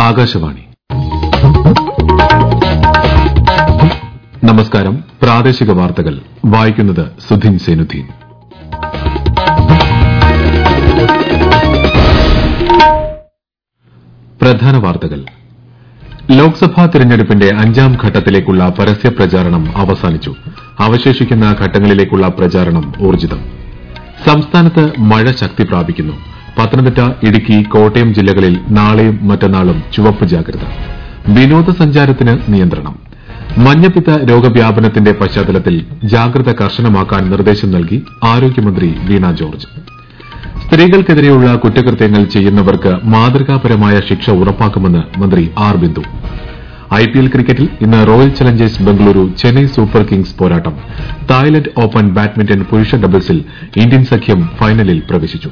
ആകാശവാണി. നമസ്കാരം. പ്രാദേശിക വാർത്തകൾ വായിക്കുന്നത് സുധീൻ സേനുദ്ദീൻ. പ്രധാന വാർത്തകൾ. ലോക്സഭാ തെരഞ്ഞെടുപ്പിന്റെ 5ാം ഘട്ടത്തിലേക്കുള്ള പരസ്യ പ്രചാരണം അവസാനിച്ചു. അവശേഷിക്കുന്ന ഘട്ടങ്ങളിലേക്കുള്ള പ്രചാരണം ഊർജ്ജിതം. സംസ്ഥാനത്ത് മഴ ശക്തി പ്രാപിക്കുന്നു. പത്തനംതിട്ട, ഇടുക്കി, കോട്ടയം ജില്ലകളിൽ നാളെയും മറ്റന്നാളും ചുവപ്പ് ജാഗ്രത. വിനോദസഞ്ചാരത്തിന് നിയന്ത്രണം. മഞ്ഞപ്പിത്ത രോഗവ്യാപനത്തിന്റെ പശ്ചാത്തലത്തിൽ ജാഗ്രത കർശനമാക്കാൻ നിർദ്ദേശം നൽകി ആരോഗ്യമന്ത്രി വീണ ജോർജ്. സ്ത്രീകൾക്കെതിരെയുള്ള കുറ്റകൃത്യങ്ങൾ ചെയ്യുന്നവർക്ക് മാതൃകാപരമായ ശിക്ഷ ഉറപ്പാക്കുമെന്ന് മന്ത്രി ആർ ബിന്ദു. ഐപിഎൽ ക്രിക്കറ്റിൽ ഇന്ന് royal challengers Bengaluru Chennai super kings പോരാട്ടം. തായ്ലൻഡ് ഓപ്പൺ ബാഡ്മിന്റൺ പുരുഷ ഡബിൾസിൽ ഇന്ത്യൻ സഖ്യം ഫൈനലിൽ പ്രവേശിച്ചു.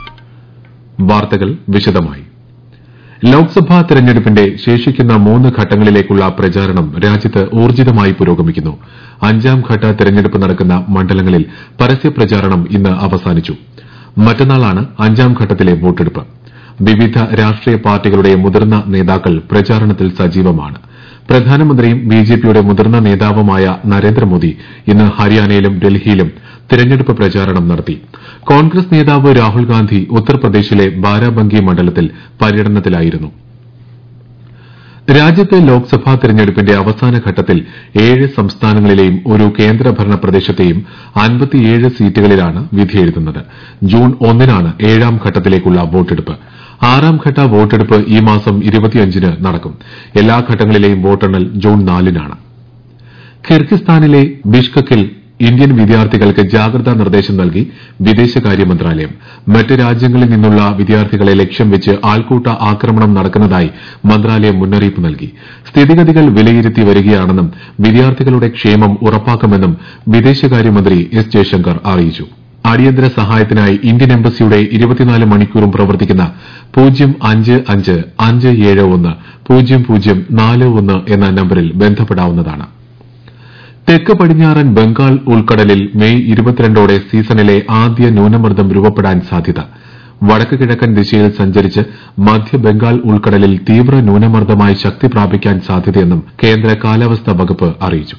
വാർത്തകൾ വിശദമായി. ലോക്സഭാ തെരഞ്ഞെടുപ്പിന്റെ ശേഷിക്കുന്ന 3 ഘട്ടങ്ങളിലേക്കുള്ള പ്രചാരണം രാജ്യത്ത് ഊർജ്ജിതമായി പുരോഗമിക്കുന്നു. 5ാം ഘട്ട തെരഞ്ഞെടുപ്പ് നടക്കുന്ന മണ്ഡലങ്ങളിൽ പരസ്യപ്രചാരണം ഇന്ന് അവസാനിച്ചു. മറ്റന്നാളാണ് 5ാം ഘട്ടത്തിലെ വോട്ടെടുപ്പ്. വിവിധ രാഷ്ട്രീയ പാർട്ടികളുടെ മുതിർന്ന നേതാക്കൾ പ്രചാരണത്തിൽ സജീവമാണ്. പ്രധാനമന്ത്രിയും ബിജെപിയുടെ മുതിർന്ന നേതാവുമായ നരേന്ദ്രമോദി ഇന്ന് ഹരിയാനയിലും ഡൽഹിയിലും തെരഞ്ഞെടുപ്പ് പ്രചാരണം നടത്തി. കോൺഗ്രസ് നേതാവ് രാഹുൽ ഗാന്ധി ഉത്തർപ്രദേശിലെ ബാരാബങ്കി മണ്ഡലത്തിൽ പര്യടനത്തിലായിരുന്നു. രാജ്യത്തെ ലോക്സഭാ തെരഞ്ഞെടുപ്പിന്റെ അവസാന ഘട്ടത്തിൽ 7 സംസ്ഥാനങ്ങളിലെയും ഒരു കേന്ദ്രഭരണ പ്രദേശത്തെയും 57 സീറ്റുകളിലാണ് വിധിയെഴുതുന്നത്. ജൂൺ 1-നാണ് 7ാം ഘട്ടത്തിലേക്കുള്ള വോട്ടെടുപ്പ്. 6ാം ഘട്ട വോട്ടെടുപ്പ് ഈ മാസം 25-ന് നടക്കും. എല്ലാ ഘട്ടങ്ങളിലെയും വോട്ടെണ്ണൽ ജൂൺ 4-നാണ്. കിർഗിസ്ഥാനിലെ ബിഷ്കക്കിൽ ഇന്ത്യൻ വിദ്യാർത്ഥികൾക്ക് ജാഗ്രതാ നിർദ്ദേശം നൽകി വിദേശകാര്യ മന്ത്രാലയം. മറ്റ് രാജ്യങ്ങളിൽ നിന്നുള്ള വിദ്യാർത്ഥികളെ ലക്ഷ്യം വെച്ച് ആൾക്കൂട്ട ആക്രമണം നടക്കുന്നതായി മന്ത്രാലയം മുന്നറിയിപ്പ് നൽകി. സ്ഥിതിഗതികൾ വിലയിരുത്തി വരികയാണെന്നും വിദ്യാർത്ഥികളുടെ ക്ഷേമം ഉറപ്പാക്കുമെന്നും വിദേശകാര്യമന്ത്രി എസ് ജയശങ്കർ അറിയിച്ചു. അടിയന്തര സഹായത്തിനായി ഇന്ത്യൻ എംബസിയുടെ 24 മണിക്കൂറും പ്രവർത്തിക്കുന്ന 0555710041 എന്ന നമ്പറിൽ ബന്ധപ്പെടാവുന്നതാണ്. തെക്ക് പടിഞ്ഞാറൻ ബംഗാൾ ഉൾക്കടലിൽ മെയ് 22ഓടെ സീസണിലെ ആദ്യ ന്യൂനമർദ്ദം രൂപപ്പെടാൻ സാധ്യത. വടക്ക് കിഴക്കൻ ദിശയിൽ സഞ്ചരിച്ച് മധ്യ ബംഗാൾ ഉൾക്കടലിൽ തീവ്ര ന്യൂനമർദ്ദമായി ശക്തി പ്രാപിക്കാൻ സാധ്യതയെന്നും കേന്ദ്ര കാലാവസ്ഥാ വകുപ്പ് അറിയിച്ചു.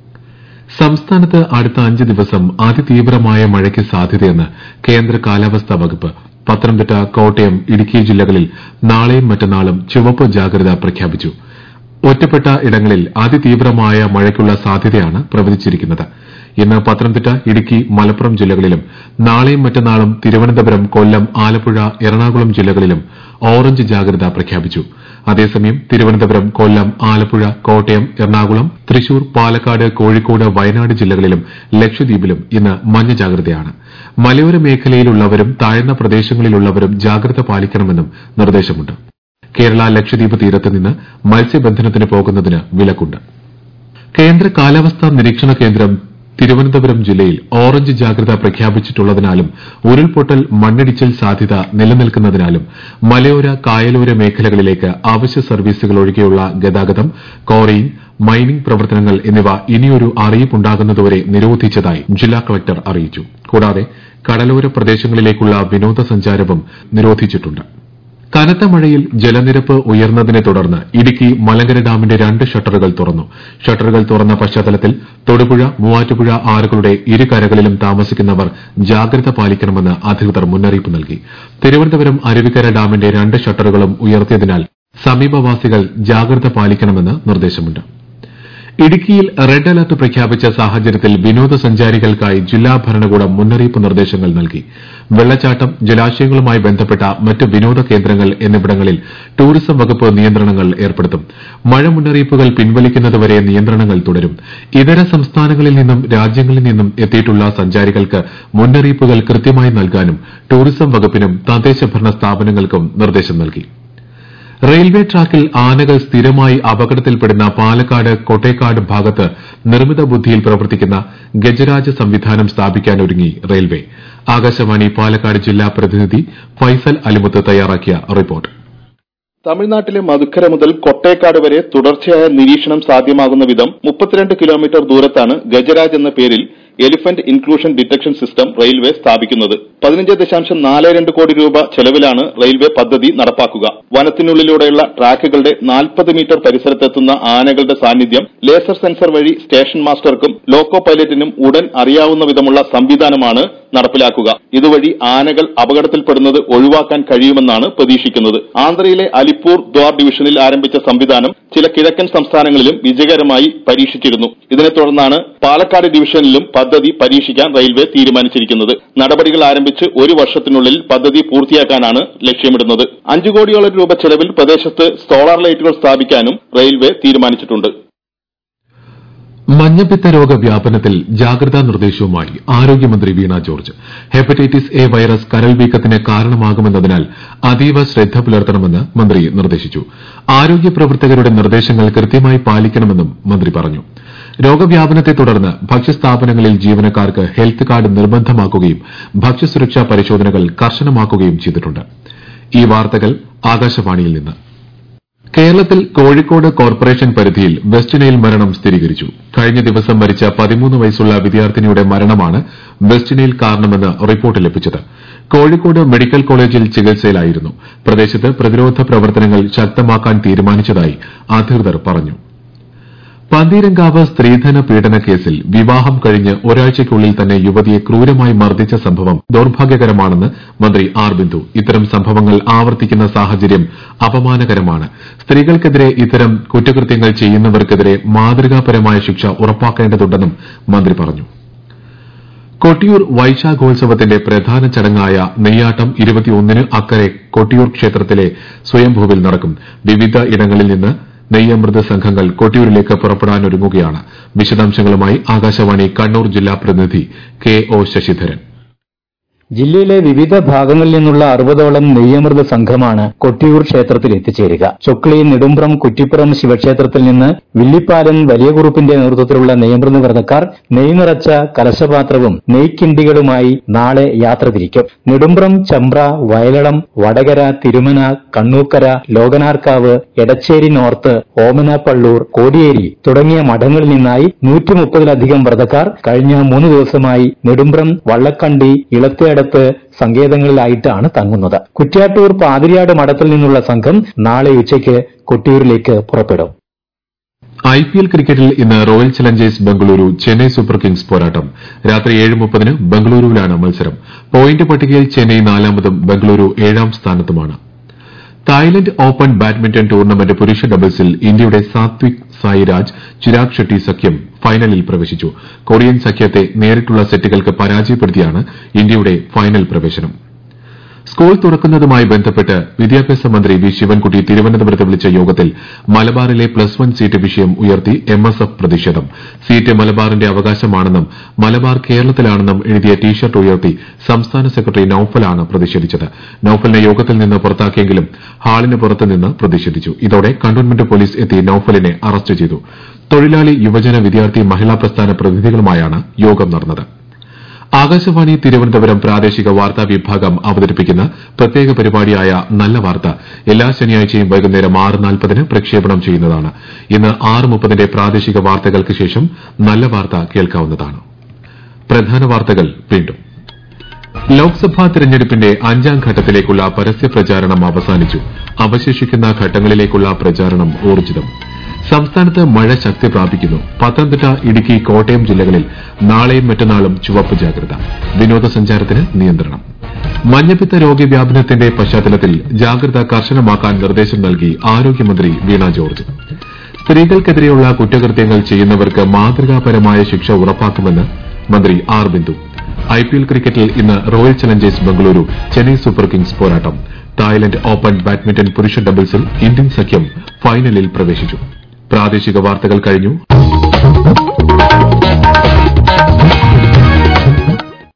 സംസ്ഥാനത്ത് അടുത്ത 5 ദിവസം അതിതീവ്രമായ മഴയ്ക്ക് സാധ്യതയെന്ന് കേന്ദ്ര കാലാവസ്ഥാ വകുപ്പ്. പത്തനംതിട്ട, കോട്ടയം, ഇടുക്കി ജില്ലകളിൽ നാളെയും മറ്റന്നാളും ചുവപ്പ് ജാഗ്രത പ്രഖ്യാപിച്ചു. ഒറ്റപ്പെട്ട ഇടങ്ങളിൽ അതിതീവ്രമായ മഴയ്ക്കുള്ള സാധ്യതയാണ് പ്രവചിച്ചിരിക്കുന്നത്. ഇന്ന് പത്തനംതിട്ട, ഇടുക്കി, മലപ്പുറം ജില്ലകളിലും നാളെയും മറ്റന്നാളും തിരുവനന്തപുരം, കൊല്ലം, ആലപ്പുഴ, എറണാകുളം ജില്ലകളിലും ഓറഞ്ച് ജാഗ്രത പ്രഖ്യാപിച്ചു. അതേസമയം തിരുവനന്തപുരം, കൊല്ലം, ആലപ്പുഴ, കോട്ടയം, എറണാകുളം, തൃശൂർ, പാലക്കാട്, കോഴിക്കോട്, വയനാട് ജില്ലകളിലും ലക്ഷദ്വീപിലും ഇന്ന് മഞ്ഞ ജാഗ്രതയാണ്. മലയോര മേഖലയിലുള്ളവരും താഴ്ന്ന പ്രദേശങ്ങളിലുള്ളവരും ജാഗ്രത പാലിക്കണമെന്നും നിർദ്ദേശമുണ്ട്. കേരള ലക്ഷദ്വീപ് തീരത്ത് നിന്ന് മത്സ്യബന്ധനത്തിന് പോകുന്നതിന് വിലക്കുണ്ട്. കേന്ദ്ര കാലാവസ്ഥാ നിരീക്ഷണ കേന്ദ്രം തിരുവനന്തപുരം ജില്ലയിൽ ഓറഞ്ച് ജാഗ്രത പ്രഖ്യാപിച്ചിട്ടുള്ളതിനാലും ഉരുൾപൊട്ടൽ, മണ്ണിടിച്ചിൽ സാധ്യത നിലനിൽക്കുന്നതിനാലും മലയോര, കായലോര മേഖലകളിലേക്ക് അവശ്യ സർവീസുകൾ ഒഴികെയുള്ള ഗതാഗതം, ക്വാറിയിംഗ്, മൈനിംഗ് പ്രവർത്തനങ്ങൾ എന്നിവ ഇനിയൊരു അറിയിപ്പുണ്ടാകുന്നതുവരെ നിരോധിച്ചതായി ജില്ലാ കളക്ടർ അറിയിച്ചു. കൂടാതെ കടലോര പ്രദേശങ്ങളിലേക്കുള്ള വിനോദസഞ്ചാരവും നിരോധിച്ചിട്ടുണ്ട്. കനത്ത മഴയിൽ ജലനിരപ്പ് ഉയർന്നതിനെ തുടർന്ന് ഇടുക്കി മലങ്കര ഡാമിന്റെ 2 ഷട്ടറുകൾ തുറന്നു. ഷട്ടറുകൾ തുറന്ന പശ്ചാത്തലത്തിൽ തൊടുപുഴ, മൂവാറ്റുപുഴ ആറുകളുടെ ഇരുകരകളിലും താമസിക്കുന്നവർ ജാഗ്രത പാലിക്കണമെന്ന് അധികൃതർ മുന്നറിയിപ്പ് നൽകി. തിരുവനന്തപുരം അരുവിക്കര ഡാമിന്റെ 2 ഷട്ടറുകളും ഉയർത്തിയതിനാൽ സമീപവാസികൾ ജാഗ്രത പാലിക്കണമെന്ന് നിർദ്ദേശമുണ്ട്. ഇടുക്കിയിൽ റെഡ് അലർട്ട് പ്രഖ്യാപിച്ച സാഹചര്യത്തിൽ വിനോദസഞ്ചാരികൾക്കായി ജില്ലാ ഭരണകൂടം മുന്നറിയിപ്പ് നിർദ്ദേശങ്ങൾ നൽകി. വെള്ളച്ചാട്ടം, ജലാശയങ്ങളുമായി ബന്ധപ്പെട്ട മറ്റ് വിനോദ കേന്ദ്രങ്ങൾ എന്നിവിടങ്ങളിൽ ടൂറിസം വകുപ്പ് നിയന്ത്രണങ്ങൾ ഏർപ്പെടുത്തും. മഴ മുന്നറിയിപ്പുകൾ പിൻവലിക്കുന്നതുവരെ നിയന്ത്രണങ്ങൾ തുടരും. ഇതര സംസ്ഥാനങ്ങളിൽ നിന്നും രാജ്യങ്ങളിൽ നിന്നും എത്തിയിട്ടുള്ള സഞ്ചാരികൾക്ക് മുന്നറിയിപ്പുകൾ കൃത്യമായി നൽകാനും ടൂറിസം വകുപ്പിനും തദ്ദേശഭരണ സ്ഥാപനങ്ങൾക്കും നിർദ്ദേശം നൽകി. റെയിൽവേ ട്രാക്കിൽ ആനകൾ സ്ഥിരമായി അപകടത്തിൽപ്പെടുന്ന പാലക്കാട് കൊട്ടേക്കാട് ഭാഗത്ത് നിർമ്മിത ബുദ്ധിയിൽ പ്രവർത്തിക്കുന്ന ഗജരാജ സംവിധാനം സ്ഥാപിക്കാനൊരുങ്ങി റെയിൽവേ. ആകാശവാണി പാലക്കാട് ജില്ലാ പ്രതിനിധി ഫൈസൽ അലിമുത്ത് തയ്യാറാക്കിയ റിപ്പോർട്ട്. തമിഴ്നാട്ടിലെ മധുക്കര മുതൽ കൊട്ടേക്കാട് വരെ തുടർച്ചയായ നിരീക്ഷണം സാധ്യമാകുന്ന വിധം 32 കിലോമീറ്റർ ദൂരത്താണ് ഗജരാജ് എന്ന പേരിൽ elephant inclusion detection system railway സ്ഥാപിക്കുന്നത്. 15.42 കോടി രൂപ ചെലവിലാണ് റെയിൽവേ പദ്ധതി നടപ്പാക്കുക. വനത്തിനുള്ളിലൂടെയുള്ള ട്രാക്കുകളുടെ 40 മീറ്റർ പരിസരത്തെത്തുന്ന ആനകളുടെ സാന്നിധ്യം ലേസർ സെൻസർ വഴി സ്റ്റേഷൻ മാസ്റ്റർക്കും ലോക്കോ പൈലറ്റിനും ഉടൻ അറിയാവുന്ന വിധമുള്ള സംവിധാനമാണ് നടപ്പിലാക്കുക. ഇതുവഴി ആനകൾ അപകടത്തിൽപ്പെടുന്നത് ഒഴിവാക്കാൻ കഴിയുമെന്നാണ് പ്രതീക്ഷിക്കുന്നത്. ആന്ധ്രയിലെ അലിപ്പൂർ ദ്വാർ ഡിവിഷനിൽ ആരംഭിച്ച സംവിധാനം ചില കിഴക്കൻ സംസ്ഥാനങ്ങളിലും വിജയകരമായി പരീക്ഷിച്ചിരുന്നു. ഇതിനെ തുടർന്നാണ് പാലക്കാട് ഡിവിഷനിലും പദ്ധതി പരീക്ഷിക്കാൻ റെയിൽവേ തീരുമാനിച്ചിരിക്കുന്നത്. നടപടികൾ ആരംഭിച്ച് 1 വർഷത്തിനുള്ളിൽ പദ്ധതി പൂർത്തിയാക്കാനാണ് ലക്ഷ്യമിടുന്നത്. 5 കോടിയോളം രൂപ ചെലവിൽ പ്രദേശത്ത് സോളാർ ലൈറ്റുകൾ സ്ഥാപിക്കാനും റെയിൽവേ തീരുമാനിച്ചിട്ടുണ്ട്. മഞ്ഞപ്പിത്ത രോഗവ്യാപനത്തിൽ ജാഗ്രതാ നിർദ്ദേശവുമായി ആരോഗ്യമന്ത്രി Veena George. Hepatitis A virus കരൾ വീക്കത്തിന് കാരണമാകുമെന്നതിനാൽ അതീവ ശ്രദ്ധ പുലർത്തണമെന്ന് മന്ത്രി നിർദ്ദേശിച്ചു. ആരോഗ്യ പ്രവർത്തകരുടെ നിർദ്ദേശങ്ങൾ കൃത്യമായി പാലിക്കണമെന്നും മന്ത്രി പറഞ്ഞു. രോഗവ്യാപനത്തെ തുടർന്ന് ഭക്ഷ്യസ്ഥാപനങ്ങളിൽ ജീവനക്കാർക്ക് ഹെൽത്ത് കാർഡ് നിർബന്ധമാക്കുകയും ഭക്ഷ്യസുരക്ഷാ പരിശോധനകൾ കർശനമാക്കുകയും ചെയ്തിട്ടുണ്ട്. ഈ വാർത്തകൾ ആകാശവാണിയിൽ നിന്ന്. കേരളത്തിൽ കോഴിക്കോട് കോർപ്പറേഷൻ പരിധിയിൽ വെസ്റ്റ് നൈൽ മരണം സ്ഥിരീകരിച്ചു. കഴിഞ്ഞ ദിവസം മരിച്ച 13 വയസ്സുള്ള വിദ്യാർത്ഥിനിയുടെ മരണമാണ് വെസ്റ്റ് നൈൽ കാരണമെന്ന് റിപ്പോർട്ട് ലഭിച്ചത്. കോഴിക്കോട് മെഡിക്കൽ കോളേജിൽ ചികിത്സയിലായിരുന്നു. പ്രദേശത്ത് പ്രതിരോധ പ്രവർത്തനങ്ങൾ ശക്തമാക്കാൻ തീരുമാനിച്ചതായി അധികൃതർ പറഞ്ഞു. പന്തീരങ്കാവ് സ്ത്രീധന പീഡന കേസിൽ വിവാഹം കഴിഞ്ഞ് ഒരാഴ്ചയ്ക്കുള്ളിൽ തന്നെ യുവതിയെ ക്രൂരമായി മർദ്ദിച്ച സംഭവം ദൌർഭാഗ്യകരമാണെന്ന് മന്ത്രി ആർ ബിന്ദു. ഇത്തരം സംഭവങ്ങൾ ആവർത്തിക്കുന്ന സാഹചര്യം അപമാനകരമാണ്. സ്ത്രീകൾക്കെതിരെ ഇത്തരം കുറ്റകൃത്യങ്ങൾ ചെയ്യുന്നവർക്കെതിരെ മാതൃകാപരമായ ശിക്ഷ ഉറപ്പാക്കേണ്ടതുണ്ടെന്നും മന്ത്രി പറഞ്ഞു. കൊട്ടിയൂർ വൈശാഖോത്സവത്തിന്റെ പ്രധാന ചടങ്ങായ നെയ്യാട്ടം 21-ന് അക്കരെ കൊട്ടിയൂർ ക്ഷേത്രത്തിലെ സ്വയംഭൂവിൽ നടക്കും. വിവിധ ഇടങ്ങളിൽ നിന്ന് നെയ്യമൃത സംഘങ്ങൾ കൊട്ടിയൂരിലേക്ക് പുറപ്പെടാനൊരുങ്ങുകയാണ്. വിശദാംശങ്ങളുമായി ആകാശവാണി കണ്ണൂർ ജില്ലാ പ്രതിനിധി കെ ഒ ശശിധരൻ. ജില്ലയിലെ വിവിധ ഭാഗങ്ങളിൽ നിന്നുള്ള 60ഓളം നെയ്യമൃത സംഘമാണ് കൊട്ടിയൂർ ക്ഷേത്രത്തിൽ എത്തിച്ചേരുക. ചൊക്ലി, നെടുമ്പ്രം, കുറ്റിപ്പുറം ശിവക്ഷേത്രത്തിൽ നിന്ന് വില്ലിപ്പാലൻ വലിയ കുറുപ്പിന്റെ നേതൃത്വത്തിലുള്ള നെയ്യമൃത വ്രതക്കാർ നെയ് നിറച്ച കലശപാത്രവും നെയ്ക്കിണ്ടികളുമായി നാളെ യാത്ര തിരിക്കും. നെടുമ്പ്രം, ചമ്പ്ര, വയലളം, വടകര, തിരുമന, കണ്ണൂക്കര, ലോകനാർക്കാവ്, എടച്ചേരി നോർത്ത്, ഓമനപ്പള്ളൂർ, കോടിയേരി തുടങ്ങിയ മഠങ്ങളിൽ നിന്നായി 130ലധികം വ്രതക്കാർ കഴിഞ്ഞ 3 ദിവസമായി നെടുമ്പ്രം, വള്ളക്കണ്ടി, ഇളത്തേടത്ത് സങ്കേതങ്ങളിലായിട്ടാണ് തങ്ങുന്നത്. കുറ്റ്യാട്ടൂർ പാതിരിയാട് മഠത്തിൽ നിന്നുള്ള സംഘം നാളെ ഉച്ചയ്ക്ക് കൊട്ടിയൂരിലേക്ക് പുറപ്പെടും. IPL ക്രിക്കറ്റിൽ ഇന്ന് royal challengers Bengaluru Chennai super kings പോരാട്ടം. രാത്രി 7:30-ന് ബംഗളൂരുവിലാണ് മത്സരം. പോയിന്റ് പട്ടികയിൽ ചെന്നൈ 4-മതും ബംഗളൂരു 7-ാം സ്ഥാനത്തുമാണ്. തായ്ലന്റ് ഓപ്പൺ ബാഡ്മിന്റൺ ടൂർണമെന്റ് പുരുഷ ഡബിൾസിൽ ഇന്ത്യയുടെ സാത്വിക് സായിരാജ് ചിരാഗ് ഷെട്ടി സഖ്യം ഫൈനലിൽ പ്രവേശിച്ചു. കൊറിയൻ സഖ്യത്തെ നേരിട്ടുള്ള സെറ്റുകൾക്ക് പരാജയപ്പെടുത്തിയാണ് ഇന്ത്യയുടെ ഫൈനൽ പ്രവേശനം. സ്കൂൾ തുറക്കുന്നതുമായി ബന്ധപ്പെട്ട് വിദ്യാഭ്യാസ മന്ത്രി വി ശിവൻകുട്ടി തിരുവനന്തപുരത്ത് വിളിച്ച യോഗത്തിൽ മലബാറിലെ +1 സീറ്റ് വിഷയം ഉയർത്തി MSF പ്രതിഷേധം. സീറ്റ് മലബാറിന്റെ അവകാശമാണെന്നും മലബാർ കേരളത്തിലാണെന്നും എഴുതിയ ടീഷർട്ട് ഉയർത്തി സംസ്ഥാന സെക്രട്ടറി നൌഫലാണ് പ്രതിഷേധിച്ചത്. നൌഫലിനെ യോഗത്തിൽ നിന്ന് പുറത്താക്കിയെങ്കിലും ഹാളിന് പുറത്തുനിന്ന് പ്രതിഷേധിച്ചു. ഇതോടെ കന്റോൺമെന്റ് പോലീസ് എത്തി നൌഫലിനെ അറസ്റ്റ് ചെയ്തു. തൊഴിലാളി, യുവജന, വിദ്യാർത്ഥി, മഹിളാ പ്രസ്ഥാന പ്രതിനിധികളുമായാണ് യോഗം നടന്നത്. ആകാശവാണി തിരുവനന്തപുരം പ്രാദേശിക വാർത്താ വിഭാഗം അവതരിപ്പിക്കുന്ന പ്രത്യേക പരിപാടിയായ നല്ല വാർത്ത എല്ലാ ശനിയാഴ്ചയും വൈകുന്നേരം 6:40-ന് പ്രക്ഷേപണം ചെയ്യുന്നതാണ്. ഇന്ന് 6:30-ന്റെ പ്രാദേശിക വാർത്തകൾക്ക് ശേഷം നല്ല വാർത്ത കേൾക്കാവുന്നതാണ്. പ്രധാന വാർത്തകൾ വീണ്ടും. ലോക്സഭാ തെരഞ്ഞെടുപ്പിന്റെ 5ാം ഘട്ടത്തിലേക്കുള്ള പരസ്യ പ്രചാരണം അവസാനിച്ചു. അവശേഷിക്കുന്ന ഘട്ടങ്ങളിലേക്കുള്ള പ്രചാരണം ഊർജ്ജിതം. സംസ്ഥാനത്ത് മഴ ശക്തി പ്രാപിക്കുന്നു. പത്തനംതിട്ട, ഇടുക്കി, കോട്ടയം ജില്ലകളിൽ നാളെയും മറ്റന്നാളും ചുവപ്പ് ജാഗ്രത. വിനോദസഞ്ചാരത്തിന് നിയന്ത്രണം. മഞ്ഞപ്പിത്ത രോഗവ്യാപനത്തിന്റെ പശ്ചാത്തലത്തിൽ ജാഗ്രത കർശനമാക്കാൻ നിർദ്ദേശം നൽകി ആരോഗ്യമന്ത്രി വീണ ജോർജ്. സ്ത്രീകൾക്കെതിരെയുള്ള കുറ്റകൃത്യങ്ങൾ ചെയ്യുന്നവർക്ക് മാതൃകാപരമായ ശിക്ഷ ഉറപ്പാക്കുമെന്ന് മന്ത്രി ആർ ബിന്ദു. IPL ക്രിക്കറ്റിൽ ഇന്ന് royal challengers Bengaluru Chennai super kings പോരാട്ടം. തായ്ലന്റ് ഓപ്പൺ ബാഡ്മിന്റൺ പുരുഷ ഡബിൾസിൽ ഇന്ത്യൻ സഖ്യം ഫൈനലിൽ പ്രവേശിച്ചു. പ്രാദേശിക വാർത്തകൾ കഴിഞ്ഞു.